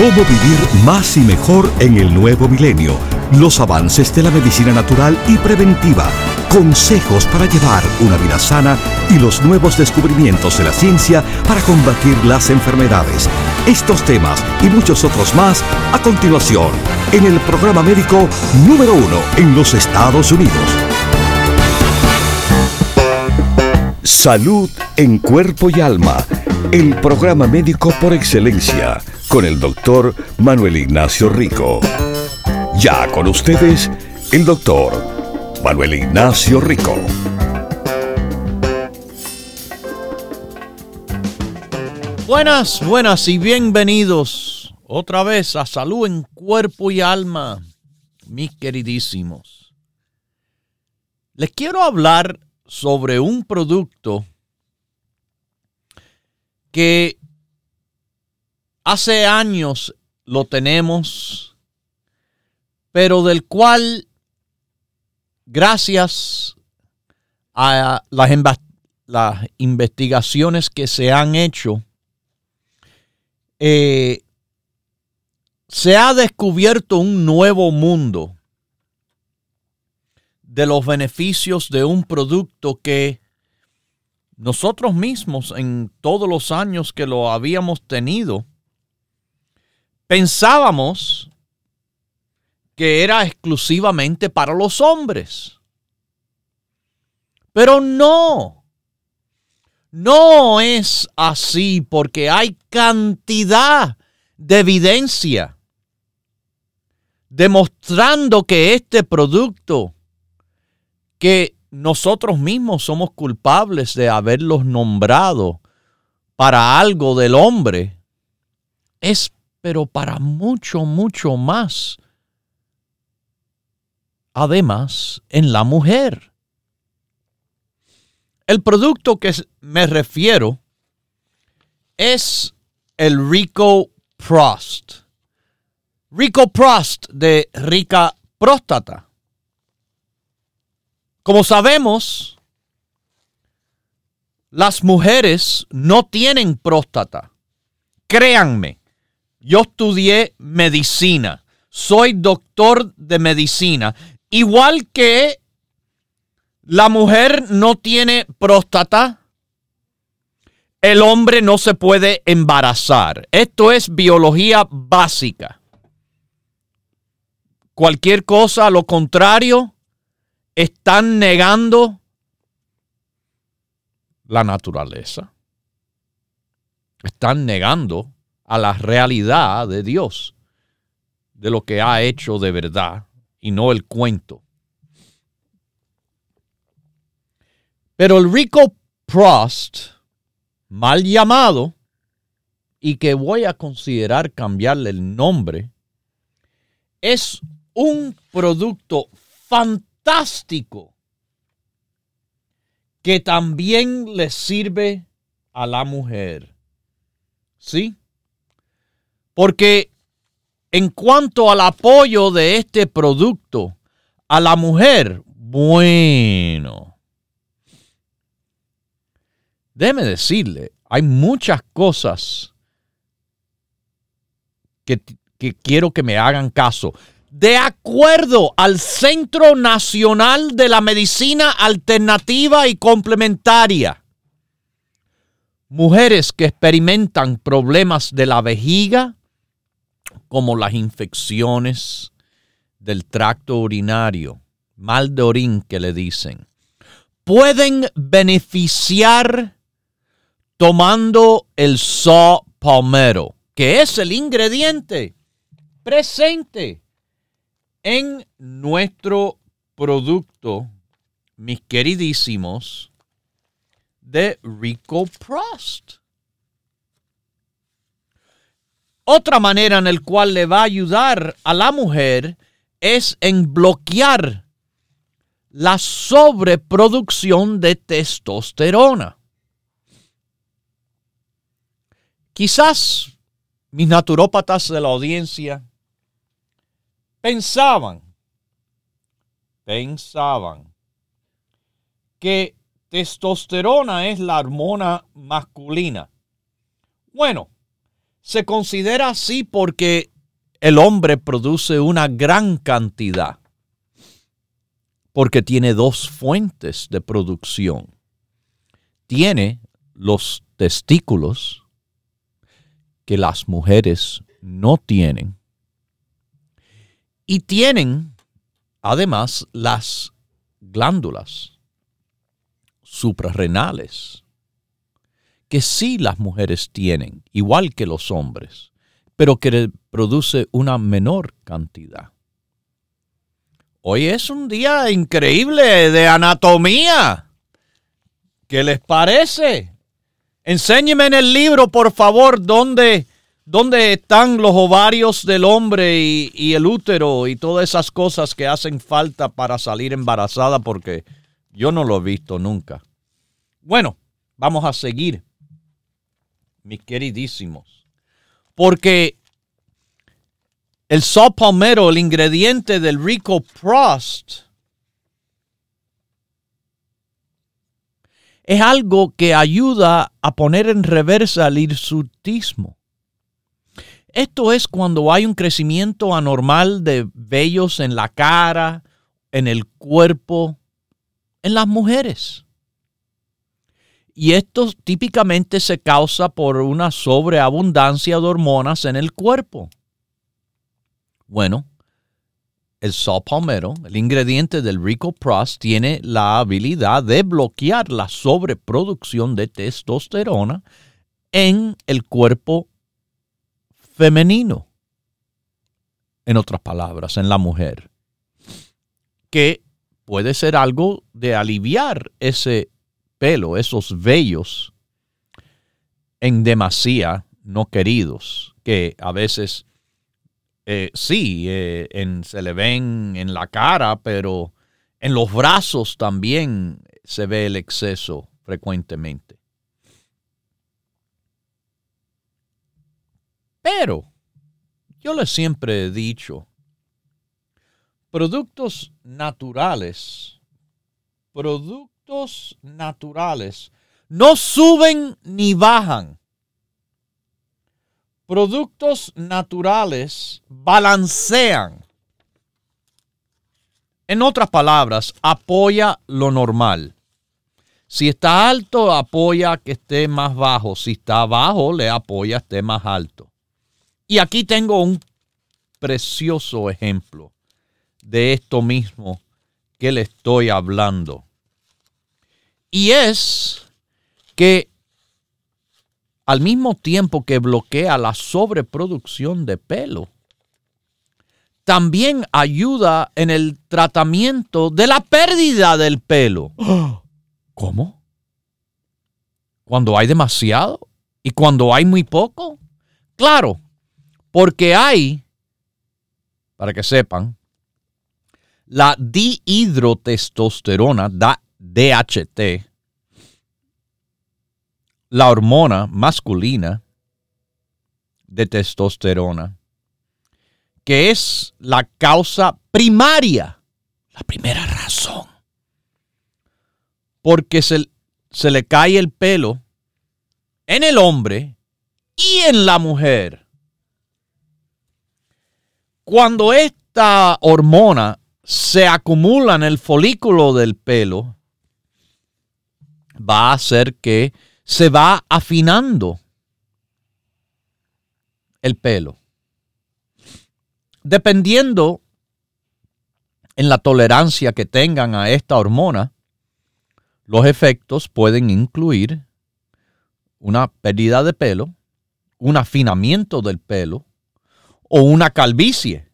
Cómo vivir más y mejor en el nuevo milenio. Los avances de la medicina natural y preventiva. Consejos para llevar una vida sana y los nuevos descubrimientos de la ciencia para combatir las enfermedades. Estos temas y muchos otros más a continuación en el programa médico número 1 en los Estados Unidos. Salud en cuerpo y alma. El programa médico por excelencia con el doctor Manuel Ignacio Rico. Ya con ustedes, el doctor Manuel Ignacio Rico. Buenas y bienvenidos otra vez a Salud en Cuerpo y Alma, mis queridísimos. Les quiero hablar sobre un producto que hace años lo tenemos, pero del cual, gracias a las investigaciones que se han hecho, se ha descubierto un nuevo mundo de los beneficios de un producto que nosotros mismos en todos los años que lo habíamos tenido, pensábamos que era exclusivamente para los hombres. Pero no es así, porque hay cantidad de evidencia demostrando que este producto, que nosotros mismos somos culpables de haberlos nombrado para algo del hombre, es pero para mucho más. Además, en la mujer. El producto que me refiero es el Rico Prost. Rico Prost de Rica Próstata. Como sabemos, las mujeres no tienen próstata. Créanme, yo estudié medicina. Soy doctor de medicina. Igual que la mujer no tiene próstata, el hombre no se puede embarazar. Esto es biología básica. Cualquier cosa a lo contrario, están negando la naturaleza. Están negando a la realidad de Dios, de lo que ha hecho de verdad y no el cuento. Pero el Rico Prost, mal llamado, y que voy a considerar cambiarle el nombre, es un producto fantástico que también le sirve a la mujer. ¿Sí? Porque en cuanto al apoyo de este producto a la mujer, bueno, déjeme decirle, hay muchas cosas que quiero que me hagan caso. De acuerdo al Centro Nacional de la Medicina Alternativa y Complementaria, mujeres que experimentan problemas de la vejiga, como las infecciones del tracto urinario, mal de orín que le dicen, pueden beneficiar tomando el saw palmetto, que es el ingrediente presente en nuestro producto, mis queridísimos, de Rico Prost. Otra manera en la cual le va a ayudar a la mujer es en bloquear la sobreproducción de testosterona. Quizás mis naturópatas de la audiencia pensaban que testosterona es la hormona masculina. Bueno, Se considera así porque el hombre produce una gran cantidad, porque tiene dos fuentes de producción. Tiene los testículos que las mujeres no tienen y tienen además las glándulas suprarrenales que sí las mujeres tienen, igual que los hombres, pero que produce una menor cantidad. Hoy es un día increíble de anatomía. ¿Qué les parece? Enséñeme en el libro, por favor, dónde están los ovarios del hombre y el útero y todas esas cosas que hacen falta para salir embarazada, porque yo no lo he visto nunca. Bueno, vamos a seguir, mis queridísimos, porque el saw palmetto, el ingrediente del Rico Frost, es algo que ayuda a poner en reversa el hirsutismo. Esto es cuando hay un crecimiento anormal de vellos en la cara, en el cuerpo, en las mujeres. Y esto típicamente se causa por una sobreabundancia de hormonas en el cuerpo. Bueno, el saw palmetto, el ingrediente del Rico Frost, tiene la habilidad de bloquear la sobreproducción de testosterona en el cuerpo femenino. En otras palabras, en la mujer. Que puede ser algo de aliviar ese pelo, esos vellos en demasía no queridos, que a veces se le ven en la cara, pero en los brazos también se ve el exceso frecuentemente. Pero yo les siempre he dicho, productos naturales no suben ni bajan. Productos naturales balancean. En otras palabras, apoya lo normal. Si está alto, apoya que esté más bajo. Si está bajo, le apoya que esté más alto. Y aquí tengo un precioso ejemplo de esto mismo que le estoy hablando. Y es que al mismo tiempo que bloquea la sobreproducción de pelo, también ayuda en el tratamiento de la pérdida del pelo. ¿Cómo? ¿Cuando hay demasiado? ¿Y cuando hay muy poco? Claro, porque hay, para que sepan, la dihidrotestosterona, DHT, la hormona masculina de testosterona, que es la causa primaria, la primera razón, porque se le cae el pelo en el hombre y en la mujer. Cuando esta hormona se acumula en el folículo del pelo, va a hacer que se va afinando el pelo. Dependiendo en la tolerancia que tengan a esta hormona, los efectos pueden incluir una pérdida de pelo, un afinamiento del pelo o una calvicie.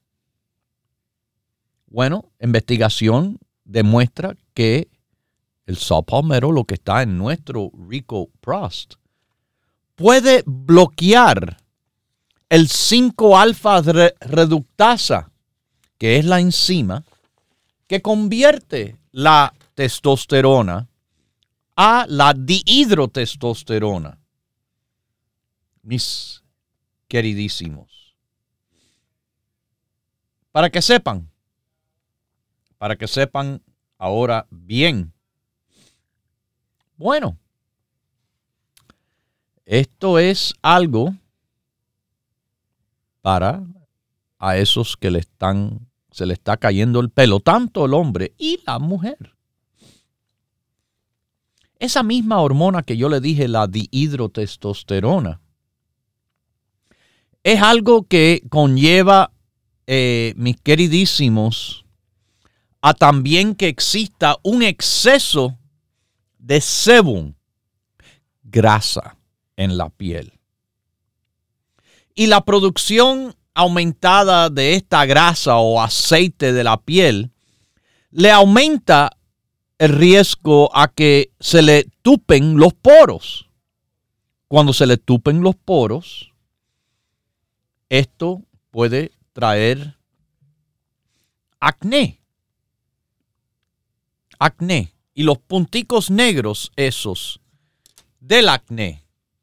Bueno, investigación demuestra que el saw palmetto, lo que está en nuestro Rico Frost, puede bloquear el 5-alfa reductasa, que es la enzima que convierte la testosterona a la dihidrotestosterona. Mis queridísimos, para que sepan ahora bien. Bueno, esto es algo para a esos que se le está cayendo el pelo, tanto el hombre y la mujer. Esa misma hormona que yo le dije, la dihidrotestosterona, es algo que conlleva, mis queridísimos, a también que exista un exceso de sebum, grasa en la piel. Y la producción aumentada de esta grasa o aceite de la piel le aumenta el riesgo a que se le tupen los poros. Cuando se le tupen los poros, esto puede traer acné. Acné. Y los punticos negros esos del acné.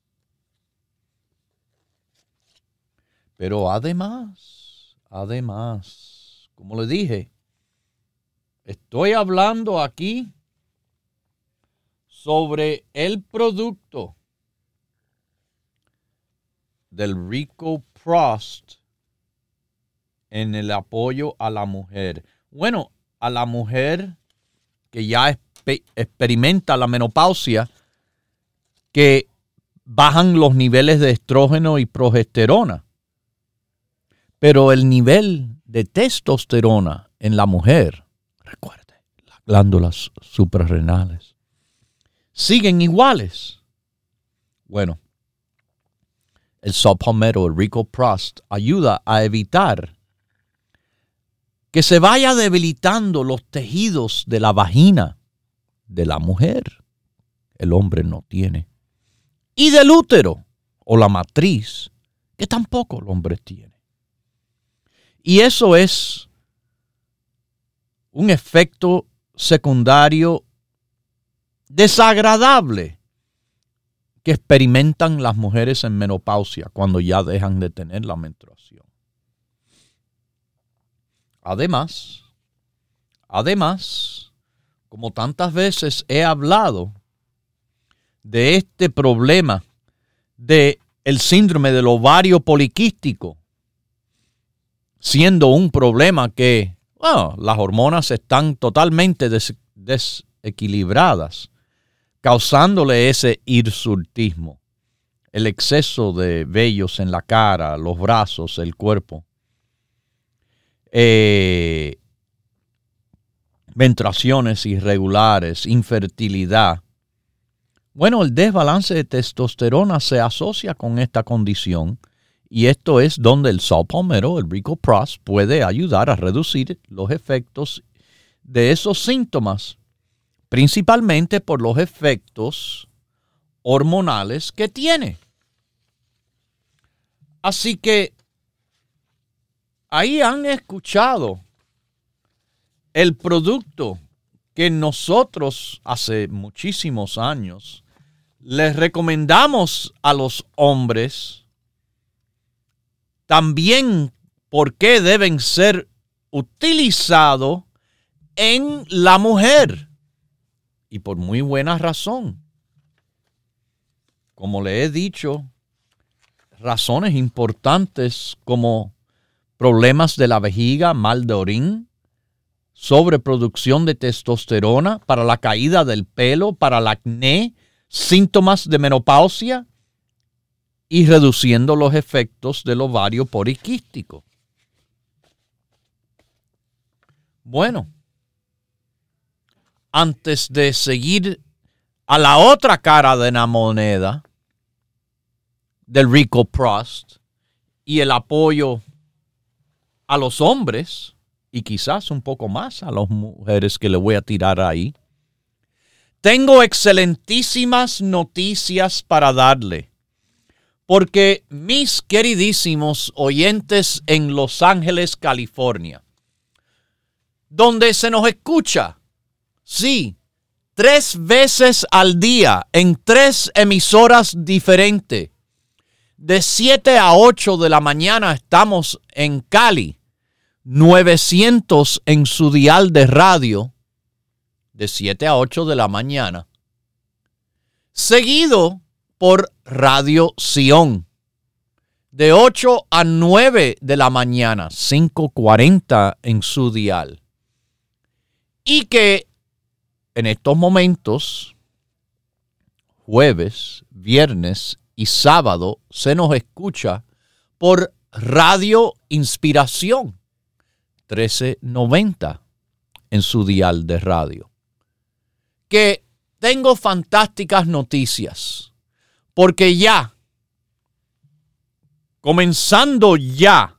Pero además, como le dije, estoy hablando aquí sobre el producto del Rico Prost en el apoyo a la mujer. Bueno, a la mujer que ya experimenta la menopausia, que bajan los niveles de estrógeno y progesterona. Pero el nivel de testosterona en la mujer, recuerde, las glándulas suprarrenales, siguen iguales. Bueno, el Saw Palmetto, el Rico Prost, ayuda a evitar que se vaya debilitando los tejidos de la vagina de la mujer. El hombre no tiene. Y del útero o la matriz, que tampoco el hombre tiene. Y eso es un efecto secundario desagradable que experimentan las mujeres en menopausia cuando ya dejan de tener la menstruación. Además, como tantas veces he hablado de este problema de el síndrome del ovario poliquístico, siendo un problema que las hormonas están totalmente desequilibradas, causándole ese hirsutismo, el exceso de vellos en la cara, los brazos, el cuerpo, menstruaciones irregulares, infertilidad. Bueno, el desbalance de testosterona se asocia con esta condición y esto es donde el Saw Palmetto, el Rico Prost, puede ayudar a reducir los efectos de esos síntomas, principalmente por los efectos hormonales que tiene. Así que ahí han escuchado el producto que nosotros hace muchísimos años les recomendamos a los hombres, también por qué deben ser utilizados en la mujer. Y por muy buena razón. Como le he dicho, razones importantes como problemas de la vejiga, mal de orín, sobreproducción de testosterona, para la caída del pelo, para el acné, síntomas de menopausia y reduciendo los efectos del ovario poliquístico. Bueno, antes de seguir a la otra cara de la moneda del Rico Prost y el apoyo a los hombres y quizás un poco más a las mujeres que le voy a tirar ahí, tengo excelentísimas noticias para darle. Porque mis queridísimos oyentes en Los Ángeles, California, donde se nos escucha, sí, 3 veces al día en 3 emisoras diferentes. De 7 a 8 de la mañana estamos en Cali, 900 en su dial de radio, de 7 a 8 de la mañana. Seguido por Radio Sion, de 8 a 9 de la mañana, 5:40 en su dial. Y que en estos momentos, jueves, viernes y sábado, se nos escucha por Radio Inspiración 1390 en su dial de radio. Que tengo fantásticas noticias, porque ya, comenzando ya,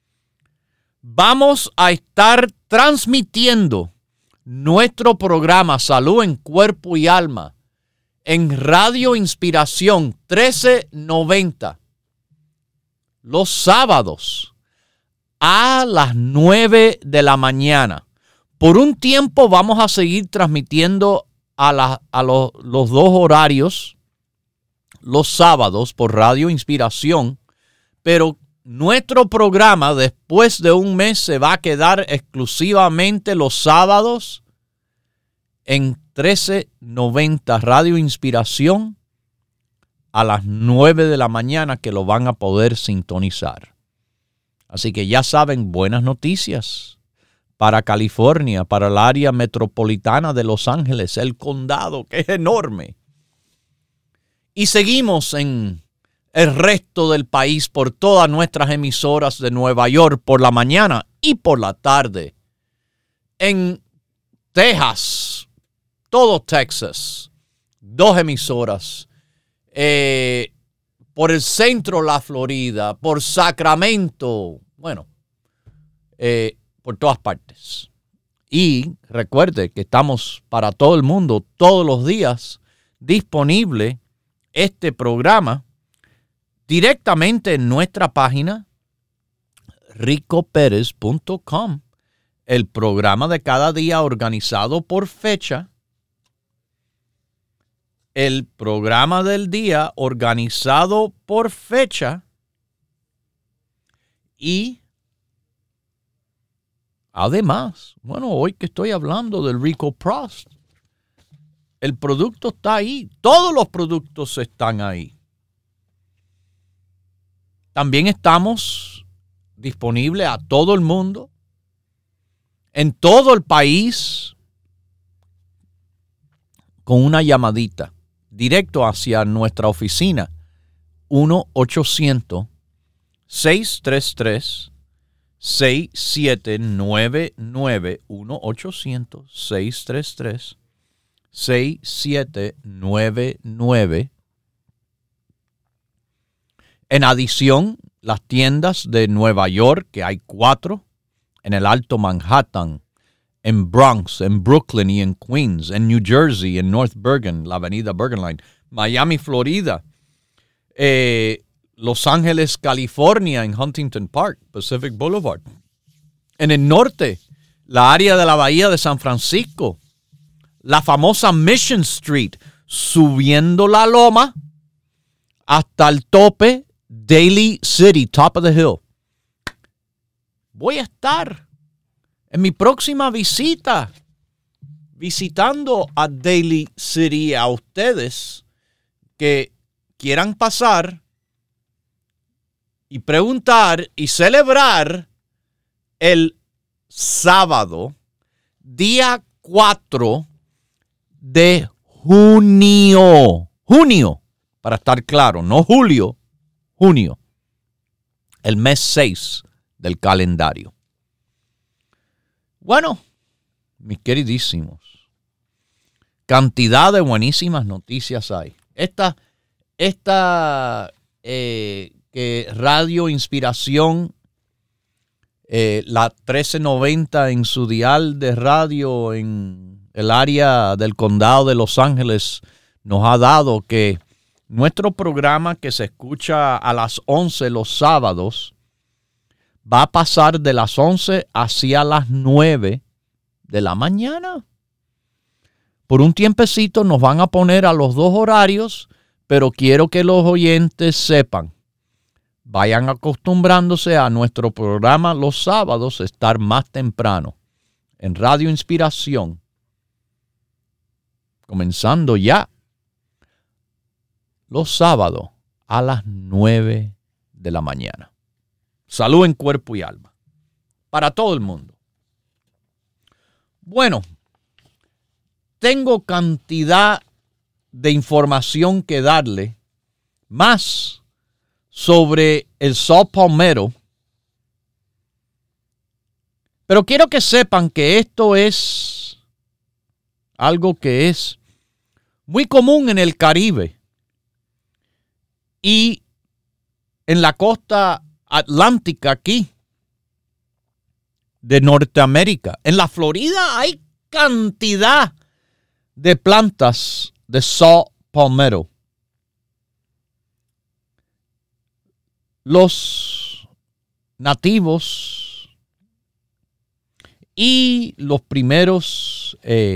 vamos a estar transmitiendo nuestro programa Salud en Cuerpo y Alma en Radio Inspiración 1390 los sábados a las 9 de la mañana. Por un tiempo vamos a seguir transmitiendo a los dos horarios los sábados por Radio Inspiración, pero nuestro programa después de un mes se va a quedar exclusivamente los sábados en 1390 Radio Inspiración a las 9 de la mañana, que lo van a poder sintonizar. Así que ya saben, buenas noticias para California, para el área metropolitana de Los Ángeles, el condado, que es enorme. Y seguimos en el resto del país por todas nuestras emisoras de Nueva York por la mañana y por la tarde. En Texas, todo Texas, 2 emisoras. Por el centro de la Florida, por Sacramento, bueno, por todas partes. Y recuerde que estamos para todo el mundo, todos los días, disponible este programa directamente en nuestra página ricoperez.com. El programa de cada día organizado por fecha. El programa del día organizado por fecha. Y además, bueno, hoy que estoy hablando del Rico Prost, el producto está ahí. Todos los productos están ahí. También estamos disponibles a todo el mundo, en todo el país, con una llamadita directo hacia nuestra oficina, 1-800-633-6799, 1-800-633-6799. En adición, las tiendas de Nueva York, que hay 4, en el Alto Manhattan, en Bronx, en Brooklyn y en Queens, en New Jersey, en North Bergen, la avenida Bergen Line, Miami, Florida, Los Ángeles, California, en Huntington Park, Pacific Boulevard. En el norte, la área de la Bahía de San Francisco, la famosa Mission Street, subiendo la loma hasta el tope, Daly City, top of the hill. Voy a estar en mi próxima visita, visitando a Daly City, a ustedes que quieran pasar y preguntar y celebrar el sábado, día 4 de junio. Junio, para estar claro, no julio, junio. El mes 6 del calendario. Bueno, mis queridísimos, cantidad de buenísimas noticias hay. Esta que Radio Inspiración, la 1390 en su dial de radio en el área del condado de Los Ángeles, nos ha dado que nuestro programa, que se escucha a las 11 los sábados, va a pasar de las 11 hacia las 9 de la mañana. Por un tiempecito nos van a poner a los 2 horarios, pero quiero que los oyentes sepan, vayan acostumbrándose a nuestro programa los sábados, estar más temprano en Radio Inspiración, comenzando ya los sábados a las 9 de la mañana. Salud en cuerpo y alma. Para todo el mundo. Bueno, tengo cantidad de información que darle más sobre el saw palmetto. Pero quiero que sepan que esto es algo que es muy común en el Caribe y en la costa atlántica aquí de Norteamérica. En la Florida hay cantidad de plantas de saw palmetto. Los nativos y los primeros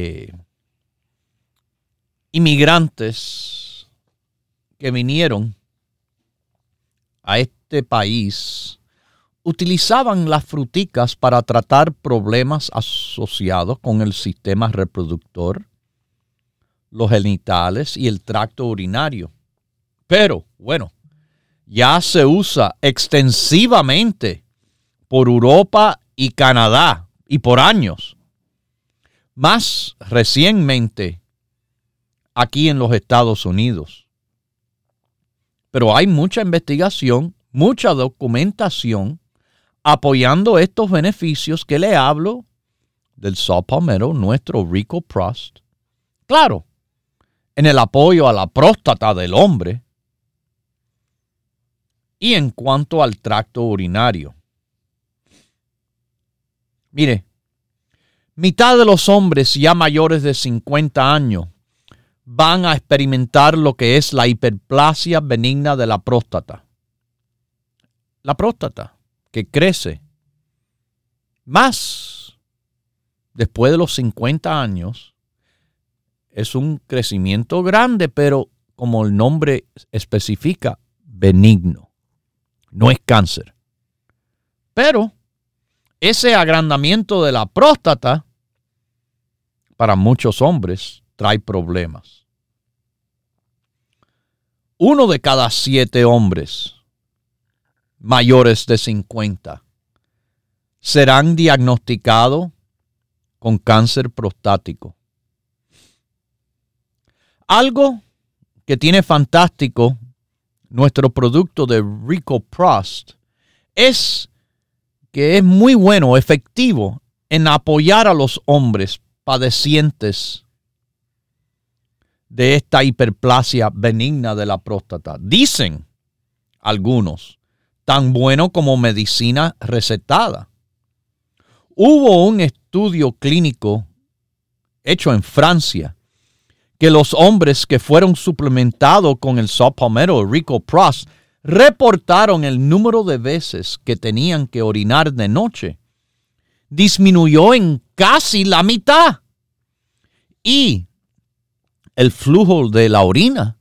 inmigrantes que vinieron a este país utilizaban las fruticas para tratar problemas asociados con el sistema reproductor, los genitales y el tracto urinario. Pero, bueno, ya se usa extensivamente por Europa y Canadá y por años. Más recientemente aquí en los Estados Unidos. Pero hay mucha investigación, mucha documentación apoyando estos beneficios que le hablo del saw palmetto, nuestro Rico Prost. Claro, en el apoyo a la próstata del hombre y en cuanto al tracto urinario. Mire, mitad de los hombres ya mayores de 50 años van a experimentar lo que es la hiperplasia benigna de la próstata. La próstata que crece más después de los 50 años es un crecimiento grande, pero como el nombre especifica, benigno. No es cáncer. Pero ese agrandamiento de la próstata para muchos hombres trae problemas. 1 de cada 7 hombres mayores de 50 serán diagnosticados con cáncer prostático. Algo que tiene fantástico nuestro producto de Rico Prost es que es muy bueno, efectivo en apoyar a los hombres padecientes de esta hiperplasia benigna de la próstata. Dicen algunos, tan bueno como medicina recetada. Hubo un estudio clínico hecho en Francia que los hombres que fueron suplementados con el saw palmetto Rico Prost reportaron el número de veces que tenían que orinar de noche. Disminuyó en casi la mitad. Y el flujo de la orina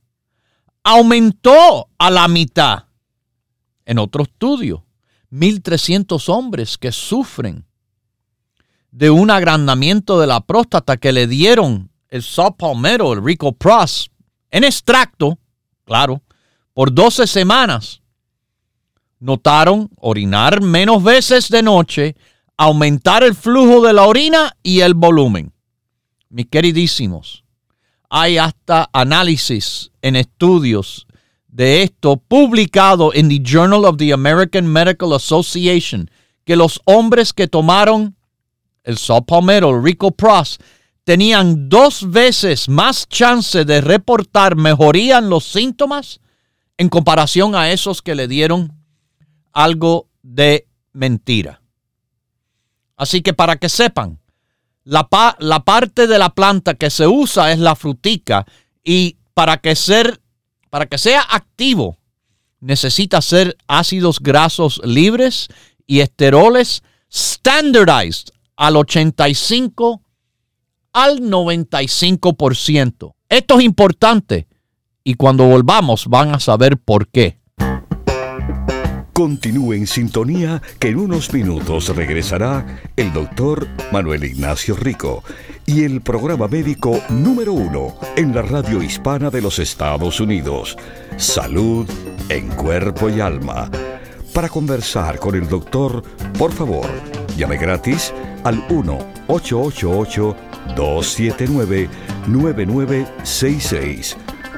aumentó a la mitad. En otro estudio, 1,300 hombres que sufren de un agrandamiento de la próstata que le dieron el saw palmetto, el Rico Prost, en extracto, claro, por 12 semanas, notaron orinar menos veces de noche, aumentar el flujo de la orina y el volumen. Mis queridísimos, hay hasta análisis en estudios de esto publicado en the Journal of the American Medical Association, que los hombres que tomaron el saw palmetto, el Rico Prost, tenían 2 veces más chance de reportar mejoría en los síntomas en comparación a esos que le dieron algo de mentira. Así que para que sepan, la parte de la planta que se usa es la frutica, y para que sea activo necesita ser ácidos grasos libres y esteroles standardized al 85 al 95%. Esto es importante y cuando volvamos van a saber por qué. Continúe en sintonía, que en unos minutos regresará el doctor Manuel Ignacio Rico y el programa médico número 1 en la radio hispana de los Estados Unidos. Salud en cuerpo y alma. Para conversar con el doctor, por favor, llame gratis al 1-888-279-9966.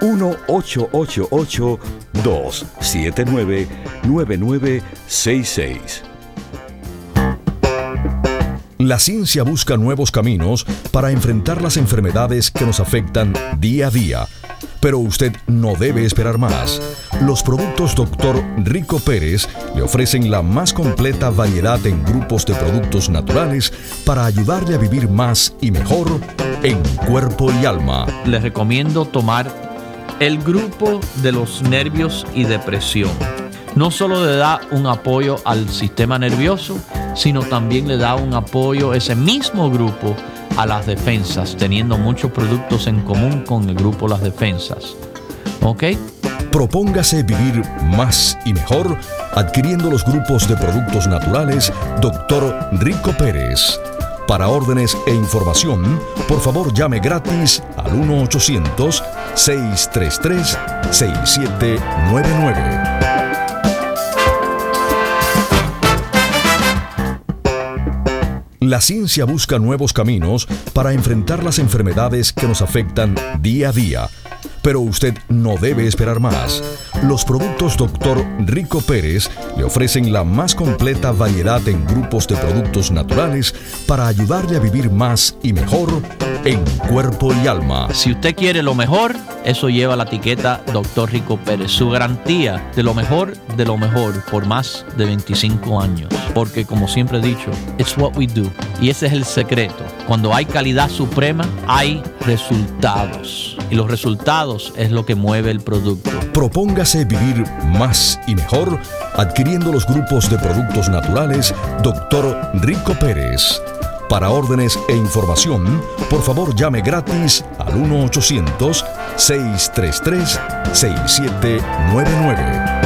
1-888-279-9966. La ciencia busca nuevos caminos para enfrentar las enfermedades que nos afectan día a día. Pero usted no debe esperar más. Los productos Dr. Rico Pérez le ofrecen la más completa variedad en grupos de productos naturales para ayudarle a vivir más y mejor en cuerpo y alma. Les recomiendo tomar el grupo de los nervios y depresión. No solo le da un apoyo al sistema nervioso, sino también le da un apoyo, ese mismo grupo, a las defensas, teniendo muchos productos en común con el grupo Las Defensas. ¿Ok? Propóngase vivir más y mejor adquiriendo los grupos de productos naturales Dr. Rico Pérez. Para órdenes e información, por favor llame gratis al 1-800-633-6799. La ciencia busca nuevos caminos para enfrentar las enfermedades que nos afectan día a día. Pero usted no debe esperar más. Los productos Dr. Rico Pérez le ofrecen la más completa variedad en grupos de productos naturales para ayudarle a vivir más y mejor en cuerpo y alma. Si usted quiere lo mejor, eso lleva la etiqueta Dr. Rico Pérez. Su garantía de lo mejor por más de 25 años. Porque como siempre he dicho, it's what we do. Y ese es el secreto. Cuando hay calidad suprema, hay resultados. Y los resultados es lo que mueve el producto. Propóngase vivir más y mejor adquiriendo los grupos de productos naturales Dr. Rico Pérez. Para órdenes e información, por favor llame gratis al 1-800-633-6799.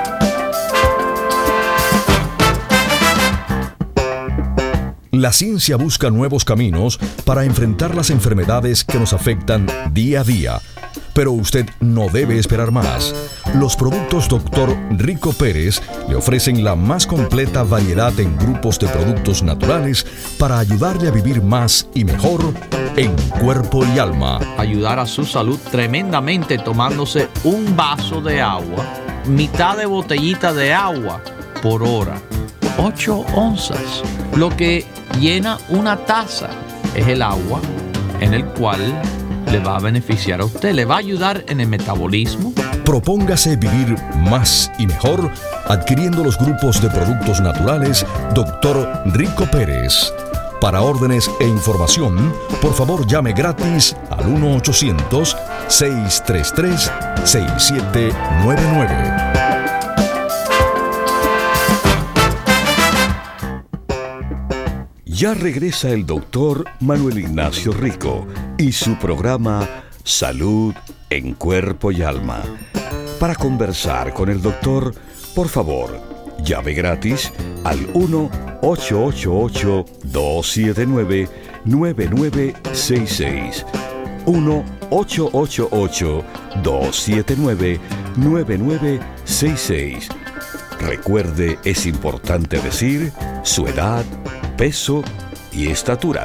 La ciencia busca nuevos caminos para enfrentar las enfermedades que nos afectan día a día. Pero usted no debe esperar más. Los productos Dr. Rico Pérez le ofrecen la más completa variedad en grupos de productos naturales para ayudarle a vivir más y mejor en cuerpo y alma. Ayudar a su salud tremendamente tomándose un vaso de agua, mitad de botellita de agua por hora. 8 onzas. Lo que llena una taza es el agua en el cual le va a beneficiar a usted, le va a ayudar en el metabolismo. Propóngase vivir más y mejor adquiriendo los grupos de productos naturales Dr. Rico Pérez. Para órdenes e información, por favor llame gratis al 1-800-633-6799. Ya regresa el doctor Manuel Ignacio Rico y su programa Salud en Cuerpo y Alma. Para conversar con el doctor, por favor, llame gratis al 1-888-279-9966. 1-888-279-9966. Recuerde, es importante decir su edad, peso y estatura.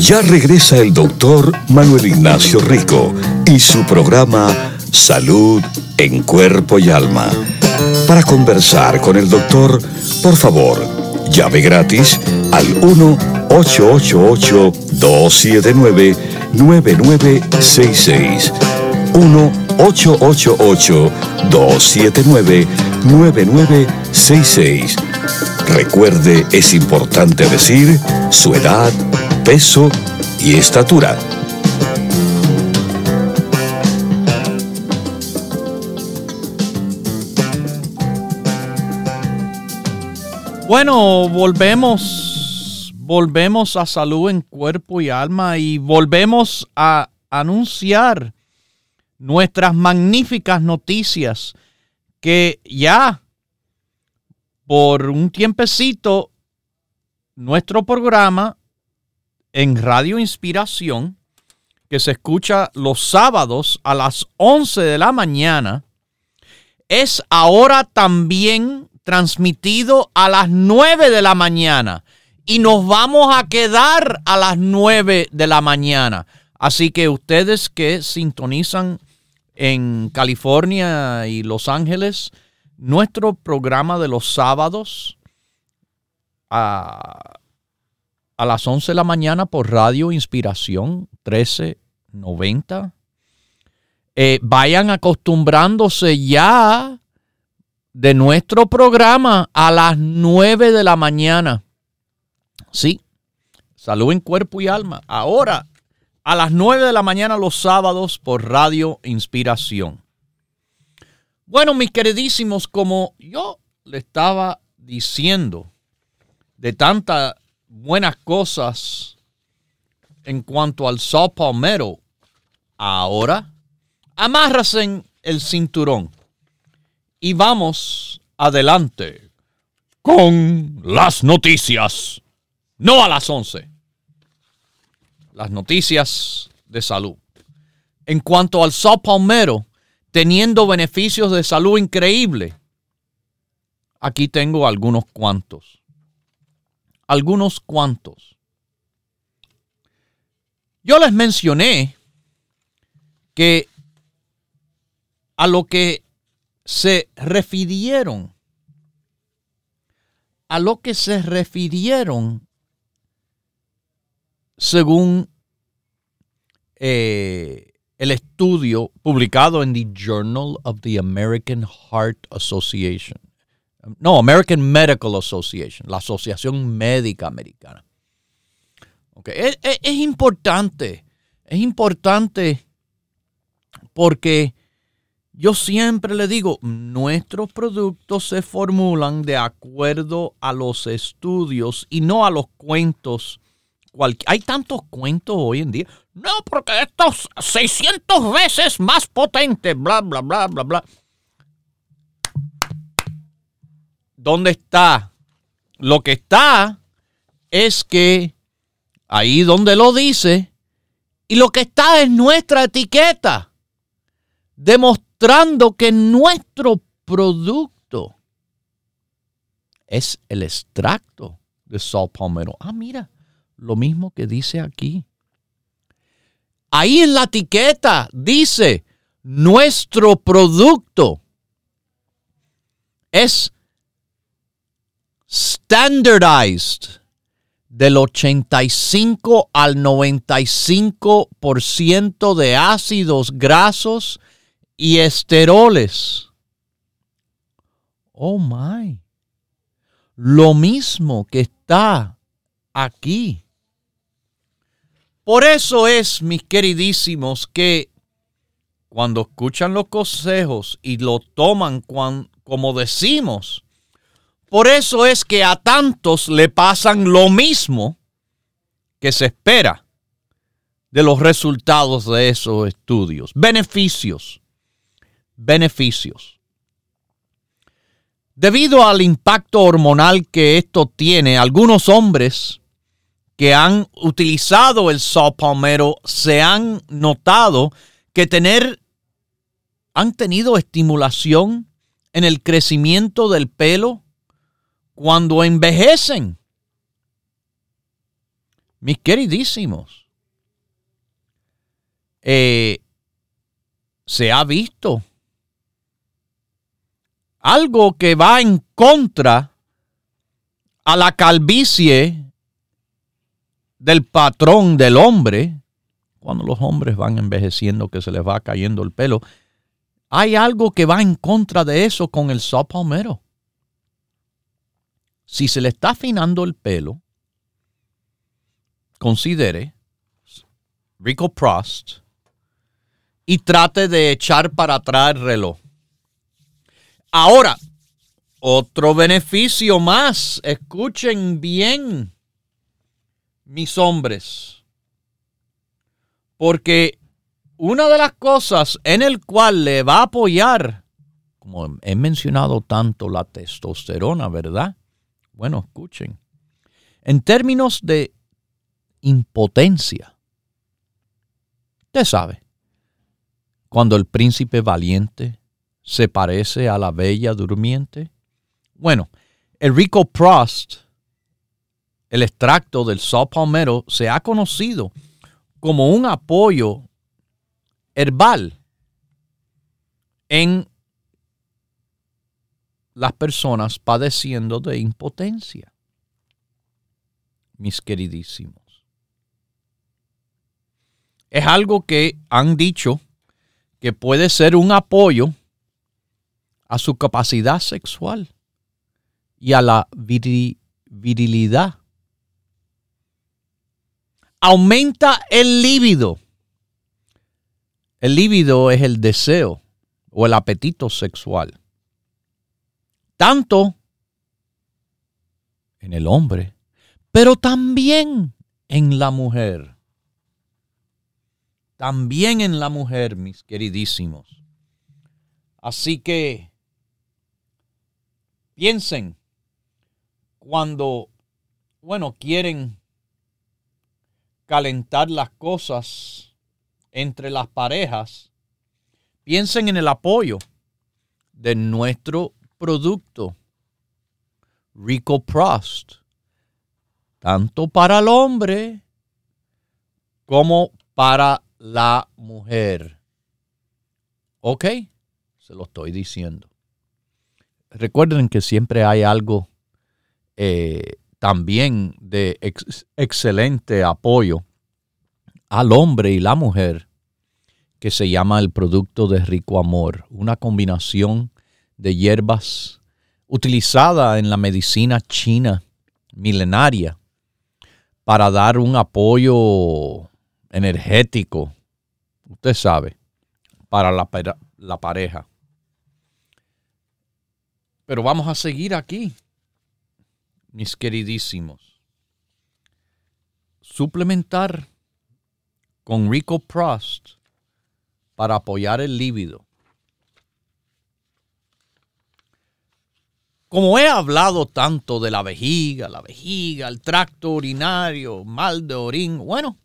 Ya regresa el doctor Manuel Ignacio Rico y su programa Salud en Cuerpo y Alma. Para conversar con el doctor, por favor, llame gratis al 1-888-279-9966. 1-888-279-9966. Recuerde, es importante decir su edad, peso y estatura. Bueno, volvemos a Salud en Cuerpo y Alma y volvemos a anunciar nuestras magníficas noticias que ya por un tiempecito nuestro programa en Radio Inspiración, que se escucha los sábados a las 11 de la mañana, es ahora también transmitido a las 9 de la mañana y nos vamos a quedar a las 9 de la mañana. Así que ustedes que sintonizan en California y Los Ángeles, nuestro programa de los sábados a las 11 de la mañana por Radio Inspiración 1390. Vayan acostumbrándose ya de nuestro programa a las 9 de la mañana. Sí, Salud en Cuerpo y Alma. Ahora, a las 9 de la mañana los sábados por Radio Inspiración. Bueno, mis queridísimos, como yo le estaba diciendo de tantas buenas cosas en cuanto al saw palmetto, ahora amárrase el cinturón y vamos adelante con las noticias. No a las 11. Las noticias de salud. En cuanto al saw palmetto, teniendo beneficios de salud increíbles, aquí tengo algunos cuantos. Yo les mencioné que a lo que se refirieron, según el estudio publicado en The Journal of the American Heart Association. No, American Medical Association, la Asociación Médica Americana. Okay. Es importante porque yo siempre le digo, nuestros productos se formulan de acuerdo a los estudios y no a los cuentos. Hay tantos cuentos hoy en día. No, porque esto es 600 veces más potente, bla, bla, bla, bla, bla. ¿Dónde está? Lo que está es que ahí donde lo dice, y lo que está es nuestra etiqueta, demostrando que nuestro producto es el extracto de saw palmetto. Ah, mira, lo mismo que dice aquí. Ahí en la etiqueta dice, nuestro producto es standardized del 85 al 95% de ácidos grasos y esteroles. Oh my. Lo mismo que está aquí. Por eso es, mis queridísimos, que cuando escuchan los consejos y lo toman como decimos, por eso es que a tantos le pasan lo mismo que se espera de los resultados de esos estudios. Beneficios. Debido al impacto hormonal que esto tiene, algunos hombres que han utilizado el saw palmetto se han notado que han tenido estimulación en el crecimiento del pelo cuando envejecen. mis queridísimos, se ha visto algo que va en contra a la calvicie del patrón del hombre. Cuando los hombres van envejeciendo, que se les va cayendo el pelo, hay algo que va en contra de eso con el saw palmetto. Si se le está afinando el pelo, considere Rico Prost y trate de echar para atrás el reloj. Ahora, otro beneficio más. Escuchen bien, mis hombres. Porque una de las cosas en el cual le va a apoyar, como he mencionado tanto, la testosterona, ¿verdad? Bueno, escuchen. En términos de impotencia, usted sabe, cuando el príncipe valiente se parece a la bella durmiente. Bueno, el Rico Prost, el extracto del saw palmetto, se ha conocido como un apoyo herbal en las personas padeciendo de impotencia, mis queridísimos. Es algo que han dicho que puede ser un apoyo a su capacidad sexual y a la virilidad. Aumenta el líbido. El líbido es el deseo o el apetito sexual. Tanto en el hombre, pero también en la mujer. También en la mujer, mis queridísimos. Así que piensen cuando, quieren calentar las cosas entre las parejas, piensen en el apoyo de nuestro producto Rico Prost, tanto para el hombre como para la mujer. ¿Ok? Se lo estoy diciendo. Recuerden que siempre hay algo también de excelente apoyo al hombre y la mujer que se llama el producto de Rico Amor, una combinación de hierbas utilizada en la medicina china milenaria para dar un apoyo energético, usted sabe, para la pareja. Pero vamos a seguir aquí, mis queridísimos. Suplementar con Rico Prost para apoyar el líbido. Como he hablado tanto de la vejiga, el tracto urinario, mal de orín,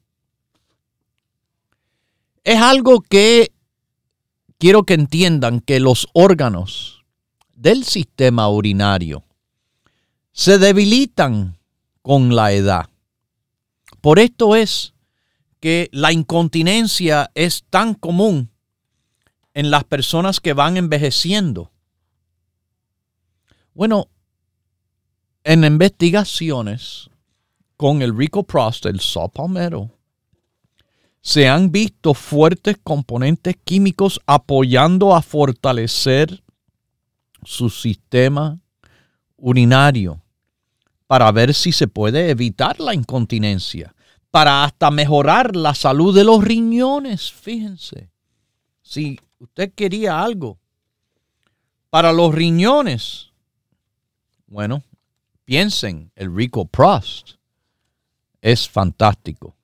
es algo que quiero que entiendan, que los órganos del sistema urinario se debilitan con la edad. Por esto es que la incontinencia es tan común en las personas que van envejeciendo. En investigaciones con el Rico Prost, el saw palmetto, se han visto fuertes componentes químicos apoyando a fortalecer su sistema urinario para ver si se puede evitar la incontinencia, para hasta mejorar la salud de los riñones. Fíjense, si usted quería algo para los riñones, piensen, el Rico Prost es fantástico.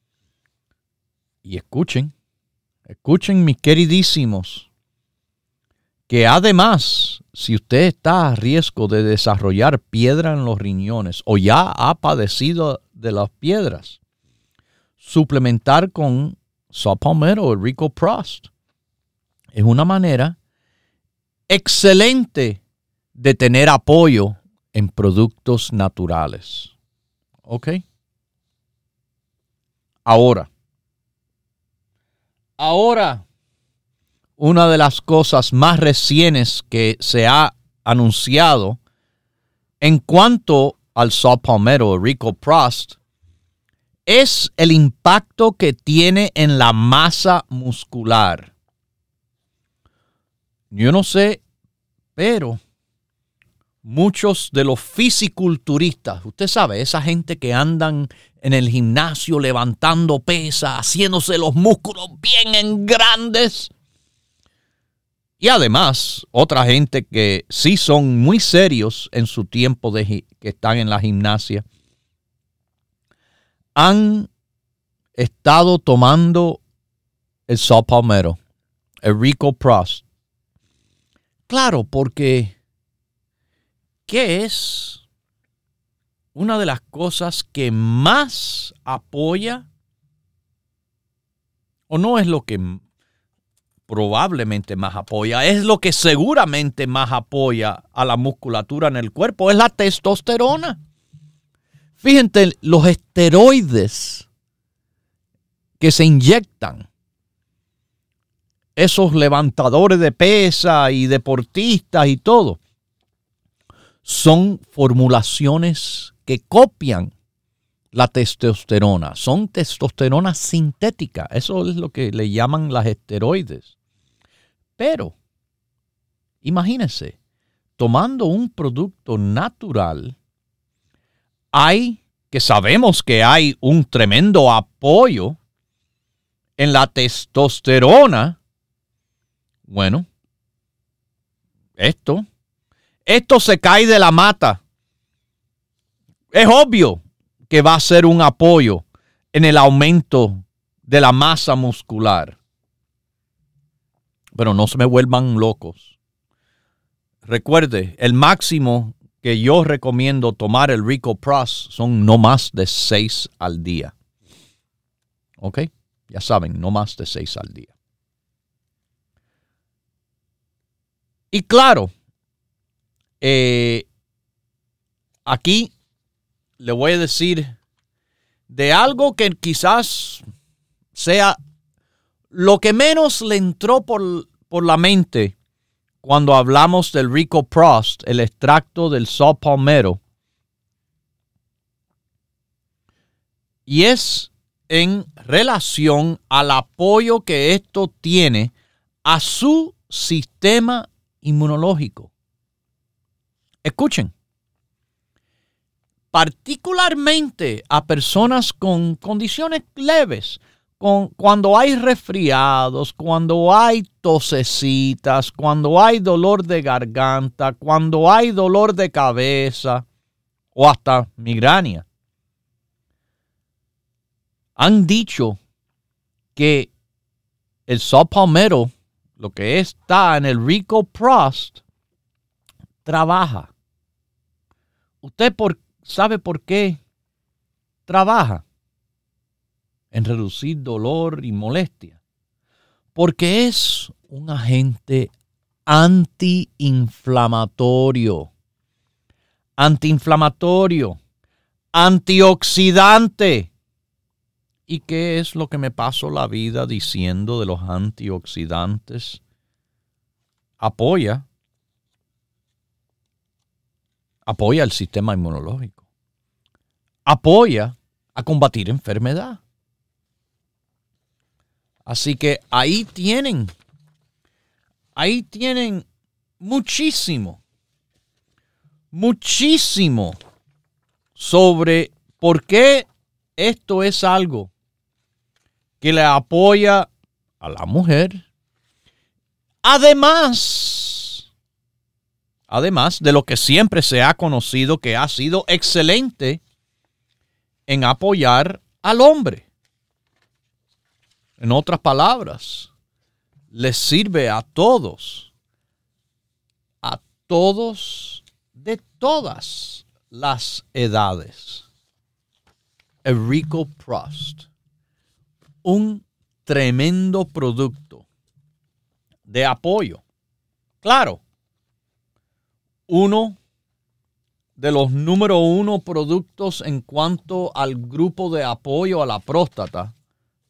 Y escuchen mis queridísimos, que además, si usted está a riesgo de desarrollar piedra en los riñones o ya ha padecido de las piedras, suplementar con saw palmetto o Rico Prost es una manera excelente de tener apoyo en productos naturales. ¿Ok? Ahora, una de las cosas más recientes que se ha anunciado en cuanto al saw palmetto, Rico Prost, es el impacto que tiene en la masa muscular. Yo no sé, pero muchos de los fisiculturistas, usted sabe, esa gente que andan en el gimnasio levantando pesas, haciéndose los músculos bien en grandes. Y además, otra gente que sí son muy serios en su tiempo que están en la gimnasia, han estado tomando el saw palmetto, el Rico Prost. Claro, porque ¿qué es una de las cosas que más apoya? ¿O no es lo que probablemente más apoya? Es lo que seguramente más apoya a la musculatura en el cuerpo. Es la testosterona. Fíjense, los esteroides que se inyectan, esos levantadores de pesa y deportistas y todo, son formulaciones que copian la testosterona. Son testosterona sintética. Eso es lo que le llaman las esteroides. Pero, imagínense, tomando un producto natural, sabemos que hay un tremendo apoyo en la testosterona. Bueno, esto se cae de la mata. Es obvio que va a ser un apoyo en el aumento de la masa muscular. Pero no se me vuelvan locos. Recuerde, el máximo que yo recomiendo tomar el Rico Prost son no más de 6 al día. ¿Ok? Ya saben, no más de 6 al día. Y claro, aquí le voy a decir de algo que quizás sea lo que menos le entró por la mente cuando hablamos del Rico Prost, el extracto del saw palmetto. Y es en relación al apoyo que esto tiene a su sistema inmunológico. Escuchen. Particularmente a personas con condiciones leves, cuando hay resfriados, cuando hay tosecitas, cuando hay dolor de garganta, cuando hay dolor de cabeza o hasta migraña. Han dicho que el saw palmetto, lo que está en el Rico Prost, trabaja. ¿Usted sabe por qué trabaja? En reducir dolor y molestia. Porque es un agente antiinflamatorio, antioxidante. ¿Y qué es lo que me paso la vida diciendo de los antioxidantes? Apoya el sistema inmunológico. Apoya a combatir enfermedad. Así que ahí tienen muchísimo sobre por qué esto es algo que le apoya a la mujer. Además de lo que siempre se ha conocido que ha sido excelente en apoyar al hombre. En otras palabras, les sirve a todos de todas las edades. El Rico Prost, un tremendo producto de apoyo. Claro, uno de los número 1 productos en cuanto al grupo de apoyo a la próstata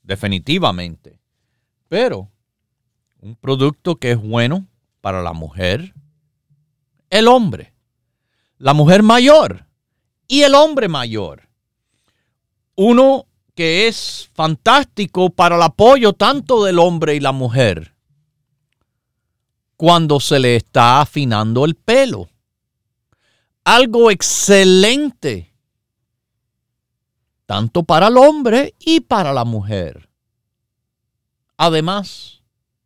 definitivamente. Pero un producto que es bueno para la mujer, el hombre, la mujer mayor y el hombre mayor. Uno que es fantástico para el apoyo tanto del hombre y la mujer cuando se le está afinando el pelo. Algo excelente tanto para el hombre y para la mujer. Además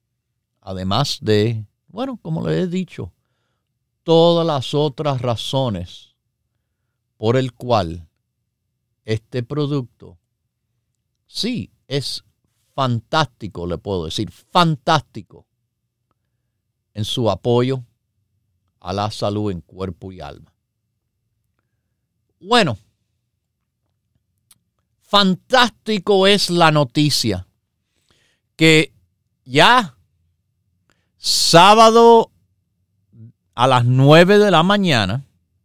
de, bueno, como les he dicho, todas las otras razones por el cual este producto sí es fantástico, le puedo decir, fantástico en su apoyo a la salud en cuerpo y alma. Bueno, fantástico es la noticia que ya sábado a las 9 de la mañana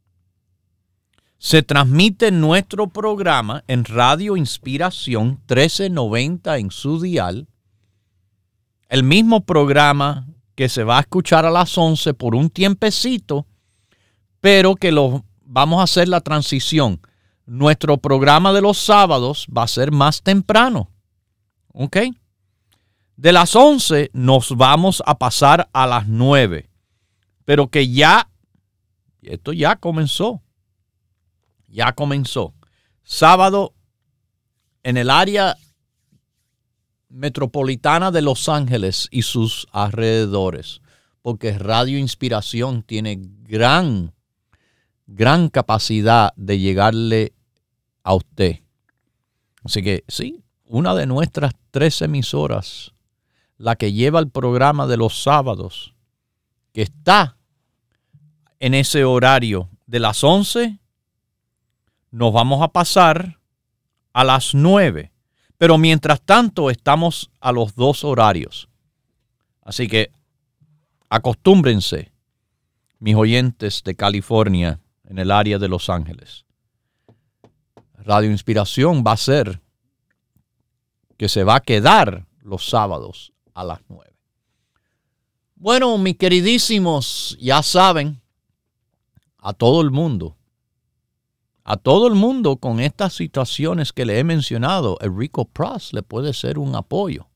se transmite nuestro programa en Radio Inspiración 1390 en su dial. El mismo programa que se va a escuchar a las 11 por un tiempecito, pero que vamos a hacer la transición. Nuestro programa de los sábados va a ser más temprano. ¿Ok? De las 11 nos vamos a pasar a las 9. Pero que esto ya comenzó. Ya comenzó. Sábado en el área metropolitana de Los Ángeles y sus alrededores. Porque Radio Inspiración tiene gran capacidad de llegarle a usted. Así que sí, una de nuestras 3 emisoras, la que lleva el programa de los sábados, que está en ese horario de las 11, nos vamos a pasar a las 9. Pero mientras tanto estamos a los 2 horarios. Así que acostúmbrense, mis oyentes de California, en el área de Los Ángeles. Radio Inspiración va a ser que se va a quedar los sábados a las 9. Bueno, mis queridísimos, ya saben, a todo el mundo con estas situaciones que le he mencionado, el Rico Plus le puede ser un apoyo.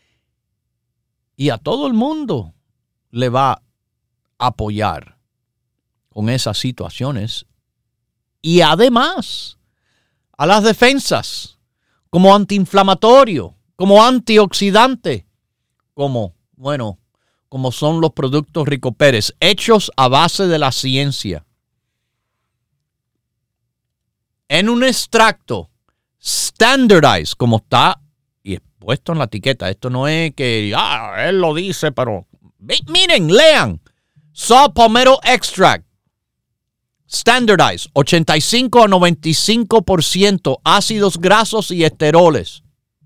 Y a todo el mundo le va a apoyar con esas situaciones. Y además, a las defensas, como antiinflamatorio, como antioxidante, como son los productos Rico Pérez, hechos a base de la ciencia. En un extracto standardized, como está y puesto en la etiqueta. Esto no es que él lo dice, pero miren, lean. Saw Palmetto Extract. Standardized, 85 a 95% ácidos grasos y esteroles.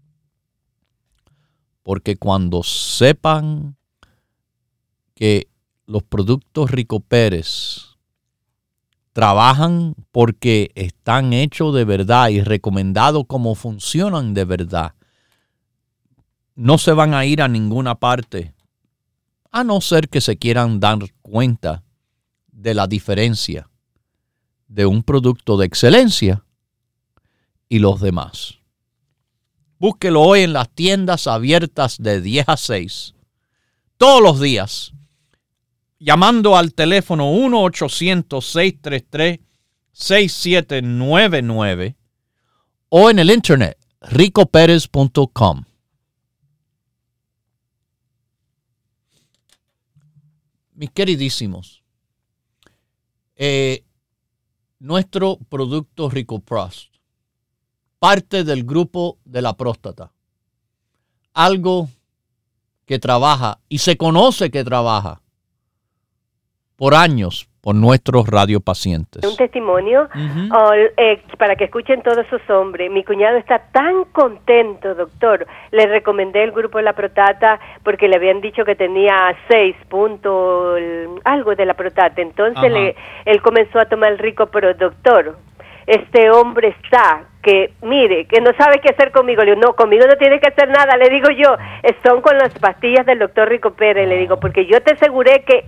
Porque cuando sepan que los productos Rico Pérez trabajan porque están hechos de verdad y recomendados como funcionan de verdad, no se van a ir a ninguna parte, a no ser que se quieran dar cuenta de la diferencia de un producto de excelencia y los demás. Búsquelo hoy en las tiendas abiertas de 10 a 6, todos los días, llamando al teléfono 1-800-633-6799 o en el internet ricoperez.com. Mis queridísimos, nuestro producto Rico Plus, parte del grupo de la próstata, algo que trabaja y se conoce que trabaja por años por nuestros radiopacientes. Un testimonio para que escuchen todos esos hombres. Mi cuñado está tan contento, doctor. Le recomendé el grupo de la próstata porque le habían dicho que tenía 6 puntos, algo de la próstata. Entonces él comenzó a tomar el Rico, pero doctor, este hombre está que mire, que no sabe qué hacer conmigo. Le digo, no, conmigo no tiene que hacer nada, le digo yo, son con las pastillas del doctor Rico Pérez, le digo, porque yo te aseguré que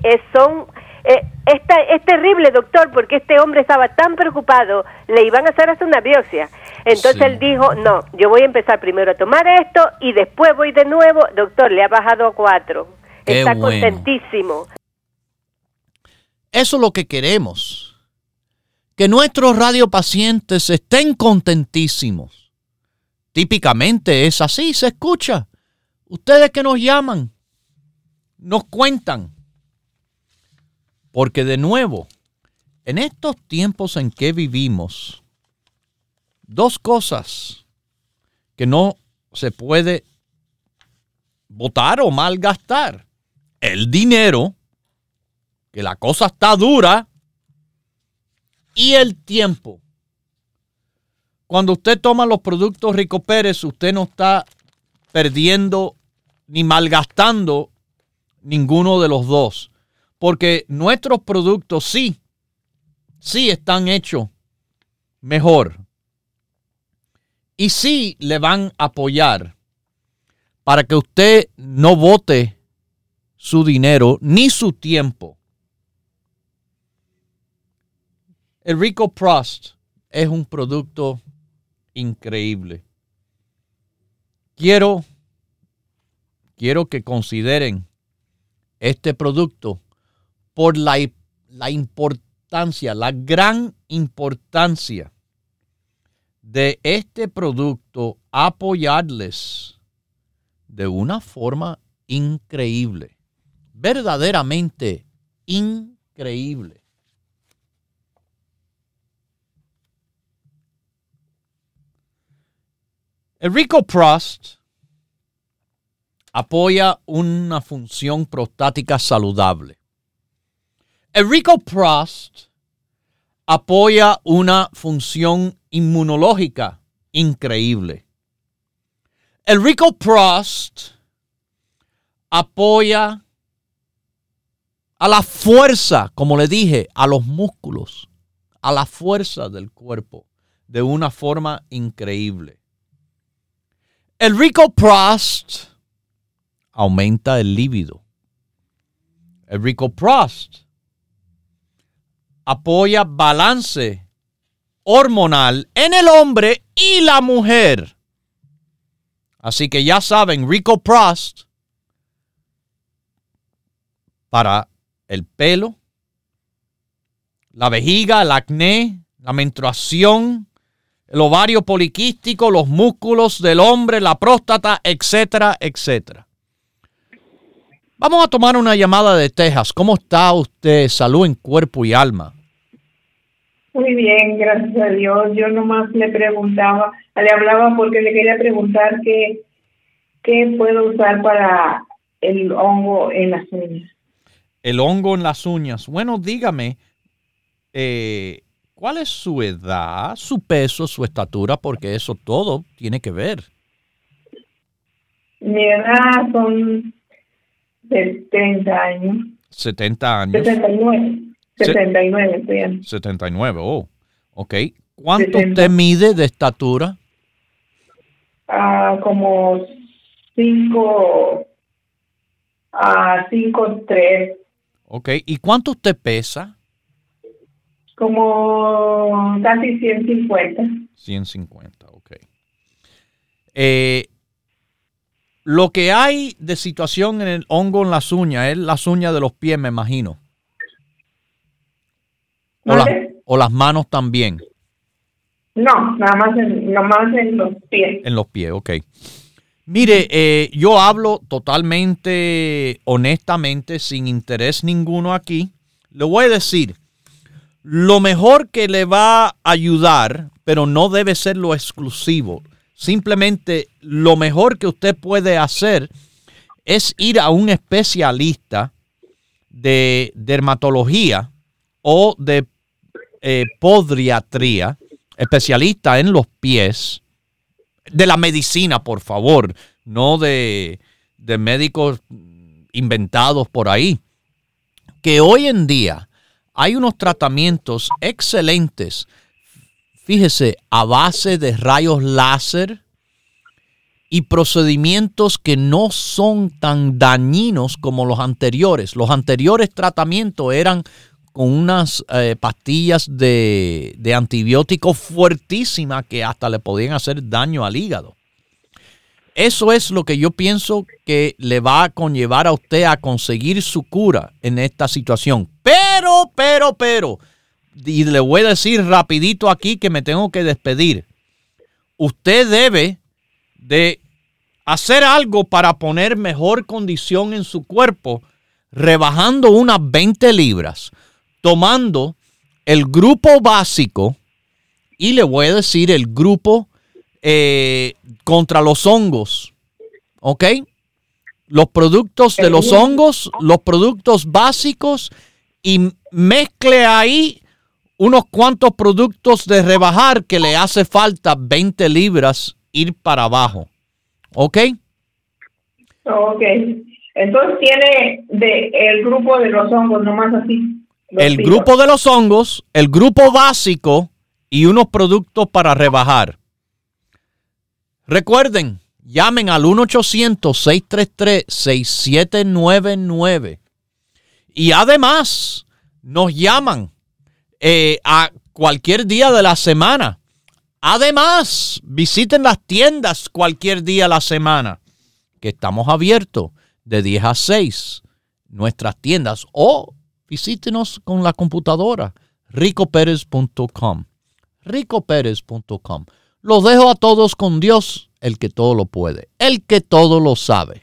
es terrible, doctor, porque este hombre estaba tan preocupado, le iban a hacer hasta una biopsia. Entonces él dijo, no, yo voy a empezar primero a tomar esto y después voy de nuevo. Doctor, le ha bajado a 4. Está contentísimo. Eso es lo que queremos. Que nuestros radiopacientes estén contentísimos. Típicamente es así, se escucha. Ustedes que nos llaman, nos cuentan. Porque de nuevo, en estos tiempos en que vivimos, dos cosas que no se puede botar o malgastar. El dinero, que la cosa está dura, y el tiempo. Cuando usted toma los productos Rico Pérez, usted no está perdiendo ni malgastando ninguno de los dos. Porque nuestros productos sí están hechos mejor. Y sí le van a apoyar para que usted no bote su dinero ni su tiempo. El Rico Prost es un producto increíble. Quiero que consideren este producto por la importancia, la gran importancia de este producto apoyarles de una forma increíble, verdaderamente increíble. El Rico Prost apoya una función prostática saludable. El Rico Prost apoya una función inmunológica increíble. El Rico Prost apoya a la fuerza, como le dije, a los músculos, a la fuerza del cuerpo de una forma increíble. El Rico Prost aumenta el líbido. El Rico Prost apoya balance hormonal en el hombre y la mujer. Así que ya saben, Rico Prost para el pelo, la vejiga, el acné, la menstruación, el ovario poliquístico, los músculos del hombre, la próstata, etcétera, etcétera. Vamos a tomar una llamada de Texas. ¿Cómo está usted? Salud en cuerpo y alma. Muy bien, gracias a Dios. Yo nomás le hablaba porque le quería preguntar qué puedo usar para el hongo en las uñas. El hongo en las uñas. Bueno, dígame, ¿cuál es su edad, su peso, su estatura? Porque eso todo tiene que ver. Mi edad son 70 años. 70 años. 79 estoy en. 79, oh, ok. ¿Cuánto usted mide de estatura? Como 5'3". Ok, ¿y cuánto usted pesa? Como casi 150. 150, ok. Lo que hay de situación en el hongo en las uñas es las uñas de los pies, me imagino. O las manos también. No, nada más en los pies. En los pies, ok. Mire, yo hablo totalmente, honestamente, sin interés ninguno aquí. Le voy a decir, lo mejor que le va a ayudar, pero no debe ser lo exclusivo. Simplemente lo mejor que usted puede hacer es ir a un especialista de dermatología o de podiatría, especialista en los pies, de la medicina, por favor, no de médicos inventados por ahí, que hoy en día hay unos tratamientos excelentes, fíjese, a base de rayos láser y procedimientos que no son tan dañinos como los anteriores. Los anteriores tratamientos eran con unas pastillas de antibióticos fuertísimas que hasta le podían hacer daño al hígado. Eso es lo que yo pienso que le va a conllevar a usted a conseguir su cura en esta situación. Pero, y le voy a decir rapidito aquí que me tengo que despedir. Usted debe de hacer algo para poner mejor condición en su cuerpo, rebajando unas 20 libras, tomando el grupo básico y le voy a decir el grupo contra los hongos, ¿ok? Los productos de los hongos, los productos básicos y mezcle ahí unos cuantos productos de rebajar que le hace falta 20 libras ir para abajo, ¿ok? Ok. Entonces tiene el grupo de los hongos, nomás así. El grupo de los hongos, el grupo básico y unos productos para rebajar. Recuerden, llamen al 1-800-633-6799. Y además, nos llaman a cualquier día de la semana. Además, visiten las tiendas cualquier día de la semana, que estamos abiertos de 10 a 6, nuestras tiendas, o visítenos con la computadora, ricoperez.com. ricoperez.com. Los dejo a todos con Dios, el que todo lo puede, el que todo lo sabe.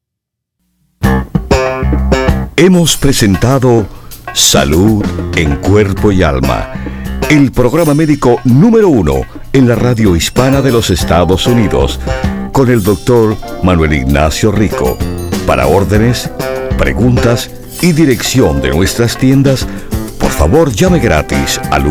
Hemos presentado Salud en Cuerpo y Alma, el programa médico número 1 en la radio hispana de los Estados Unidos, con el doctor Manuel Ignacio Rico. Para órdenes, preguntas y dirección de nuestras tiendas, por favor llame gratis al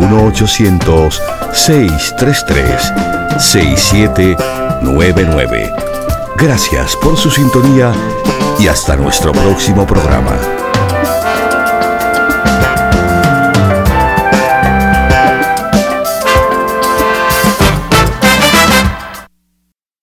1-800-633-6799. Gracias por su sintonía y hasta nuestro próximo programa.